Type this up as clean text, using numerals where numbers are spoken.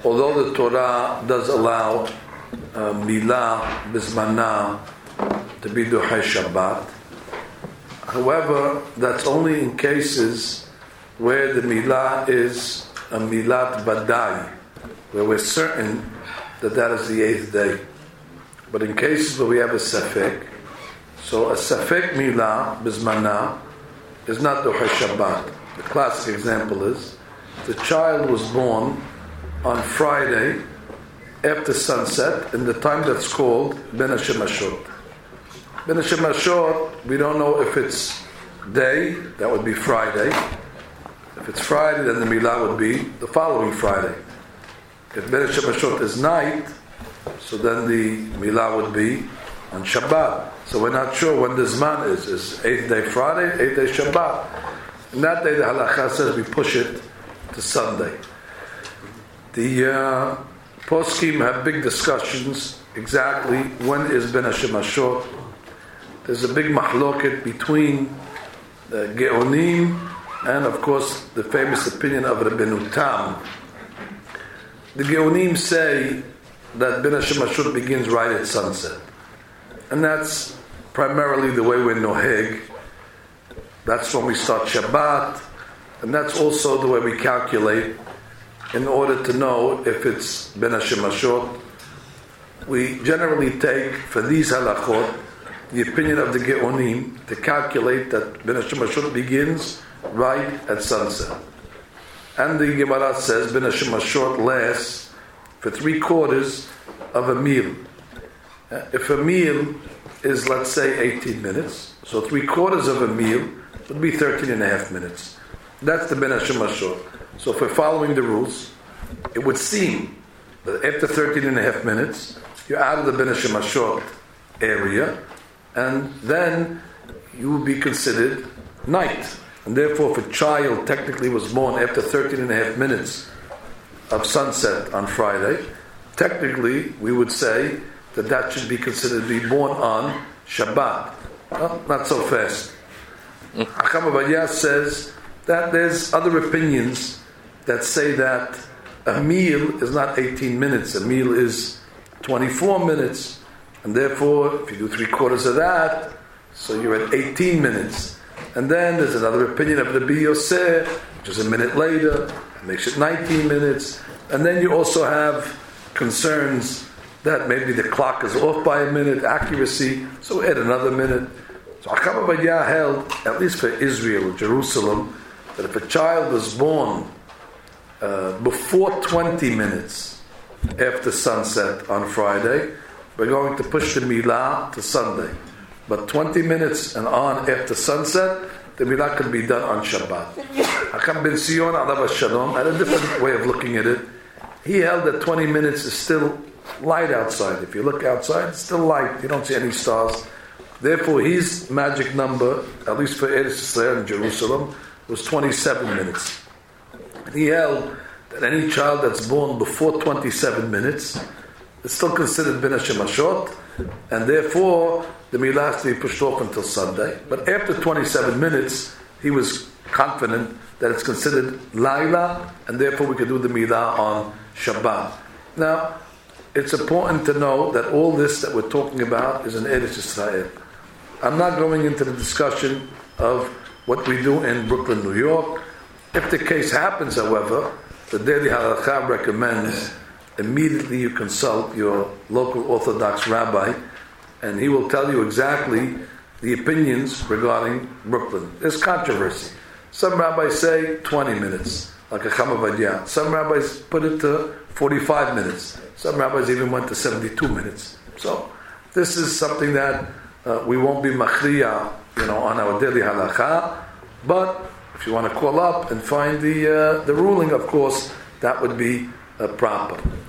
although the Torah does allow milah bismana to be duhay Shabbat, however, that's only in cases where the milah is a milat badai, where we're certain that that is the 8th day. But in cases where we have a safek, so a safek milah bismana is not duhay Shabbat. The classic example is the child was born on Friday after sunset in the time that's called Ben Hashemashot. Ben Hashemashot, we don't know if it's day, that would be Friday. If it's Friday, then the milah would be the following Friday. If Ben Hashemashot is night, so then the milah would be on Shabbat. So we're not sure when the Zman is. Is 8th day Friday, 8th day Shabbat. And that day the halakha says we push it to Sunday. The poskim have big discussions exactly when is Ben Hashemashot. There's a big mahloket between the Geonim and of course the famous opinion of Rabbeinu Tam. The Geonim say that Ben Hashemashot begins right at sunset. And that's primarily the way we're noheg. That's when we start Shabbat. And that's also the way we calculate in order to know if it's Ben Hashemashot. We generally take, for these halachot, the opinion of the Geonim to calculate that Ben Hashemashot begins right at sunset. And the Gemara says Ben Hashemashot lasts for 3/4 of a meal. If a meal is, let's say, 18 minutes, so 3/4 of a meal would be 13.5 minutes. That's the Ben Hashemashot. So if we're following the rules, it would seem that after 13.5 minutes, you're out of the Ben Hashemashot area, and then you will be considered night. And therefore, if a child technically was born after 13.5 minutes of sunset on Friday, technically we would say that that should be considered to be born on Shabbat. Well, not so fast. Hacham Ovadia says that there's other opinions that say that a meal is not 18 minutes, a meal is 24 minutes, and therefore, if you do 3/4 of that, so you're at 18 minutes. And then there's another opinion of the Rabbi Yosef, which is a minute later, it makes it 19 minutes. And then you also have concerns that maybe the clock is off by a minute, accuracy, so add another minute. So Hacham Ovadia held, at least for Israel, Jerusalem, that if a child was born before 20 minutes after sunset on Friday, we're going to push the milah to Sunday. But 20 minutes and on after sunset, the milah can be done on Shabbat. Hakam ben Sion alav shalom had a different way of looking at it. He held that 20 minutes is still light outside. If you look outside, it's still light. You don't see any stars. Therefore, his magic number, at least for Eretz Yisrael in Jerusalem, was 27 minutes. He held that any child that's born before 27 minutes is still considered Ben Hashemashot, and therefore the milah has to be pushed off until Sunday. But after 27 minutes, he was confident that it's considered Laila, and therefore we could do the milah on Shabbat. Now, it's important to know that all this that we're talking about is in Eretz Yisrael. I'm not going into the discussion of what we do in Brooklyn, New York. If the case happens, however, the Daily Halakha recommends immediately you consult your local Orthodox rabbi, and he will tell you exactly the opinions regarding Brooklyn. There's controversy. Some rabbis say 20 minutes, like a Hacham Ovadia. Some rabbis put it to 45 minutes. Some rabbis even went to 72 minutes. So this is something that we won't be machriya, on our daily halakha. But if you want to call up and find the ruling, of course, that would be proper.